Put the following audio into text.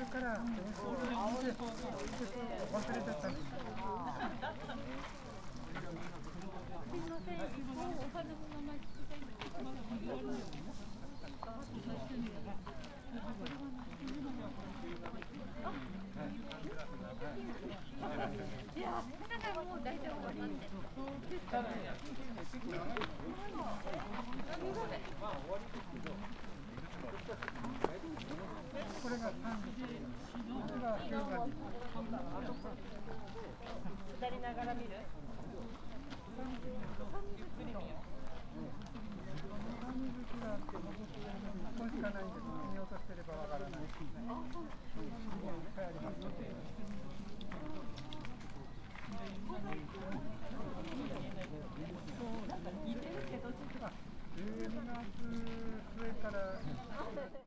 から、忘れちゃったんです。 すみません、お花の名前聞きたいんですけど、まだ無料あるんですか？いや、もう大体終わりなんで。 これが3時、これが4時。 下りながら見る？ 紙好きがあっても、1本しかないんです。見落としてればわからないですね。2本いっぱいありますので。10月末から